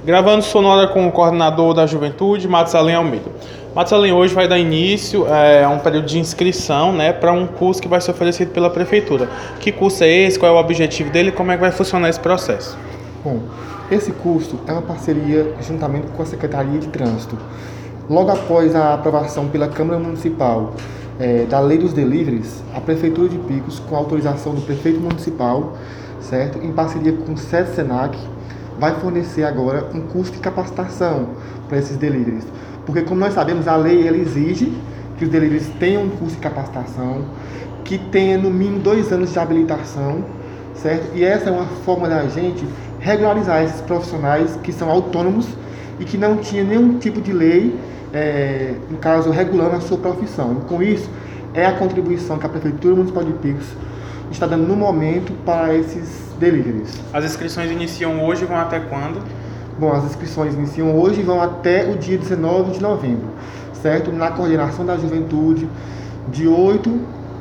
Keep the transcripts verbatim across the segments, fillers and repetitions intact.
Gravando sonora com o coordenador da Juventude, Matsalem Almeida. Matsalem hoje vai dar início é, a um período de inscrição, né, para um curso que vai ser oferecido pela Prefeitura. Que curso é esse? Qual é o objetivo dele? Como é que vai funcionar esse processo? Bom, esse curso é uma parceria juntamente com a Secretaria de Trânsito. Logo após a aprovação pela Câmara Municipal é, da Lei dos Deliveries, a Prefeitura de Picos, com autorização do Prefeito Municipal, certo, em parceria com o SEDSENAC, vai fornecer agora um curso de capacitação para esses deliveries. Porque, como nós sabemos, a lei ela exige que os deliveries tenham um curso de capacitação, que tenha no mínimo dois anos de habilitação, certo? E essa é uma forma da gente regularizar esses profissionais que são autônomos e que não tinham nenhum tipo de lei, é, no caso, regulando a sua profissão. E com isso, é a contribuição que a Prefeitura Municipal de Picos está dando no momento para esses deliveries. As inscrições iniciam hoje e vão até quando? Bom, as inscrições iniciam hoje e vão até o dia dezenove de novembro, certo? Na coordenação da juventude, de oito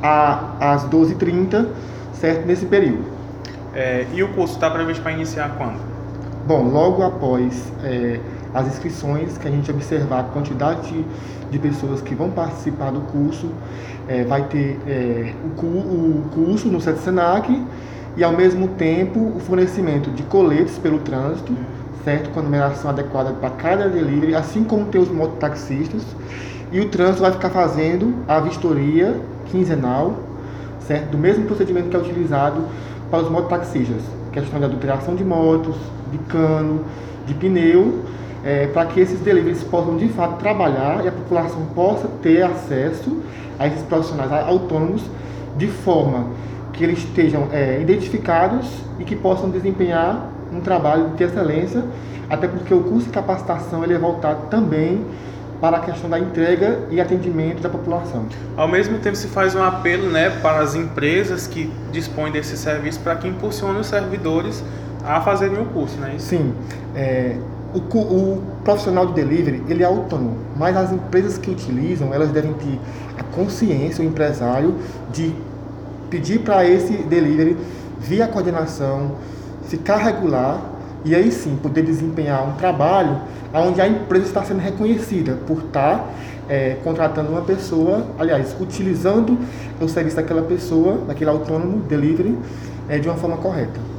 às doze e trinta, certo? Nesse período. É, e o curso está previsto para iniciar quando? Bom, logo após é, as inscrições, que a gente observar a quantidade de, de pessoas que vão participar do curso, é, vai ter é, o, cu, o curso no SEDSENAC e, ao mesmo tempo, o fornecimento de coletes pelo trânsito, certo? Com a numeração adequada para cada delivery, assim como tem os mototaxistas. E o trânsito vai ficar fazendo a vistoria quinzenal, certo? Do mesmo procedimento que é utilizado para os mototaxistas, questão de adulteração de motos, de cano, de pneu, é, para que esses deliveries possam de fato trabalhar e a população possa ter acesso a esses profissionais autônomos de forma que eles estejam é, identificados e que possam desempenhar um trabalho de excelência, até porque o curso de capacitação ele é voltado também para a questão da entrega e atendimento da população. Ao mesmo tempo se faz um apelo, né, para as empresas que dispõem desse serviço para que impulsionem os servidores a fazerem o curso, né? Sim, é, o, o profissional de delivery ele é autônomo, mas as empresas que utilizam elas devem ter a consciência, o empresário, de pedir para esse delivery via coordenação ficar regular e aí sim poder desempenhar um trabalho onde a empresa está sendo reconhecida por estar é, contratando uma pessoa, aliás, utilizando o serviço daquela pessoa, daquele autônomo delivery, é, de uma forma correta.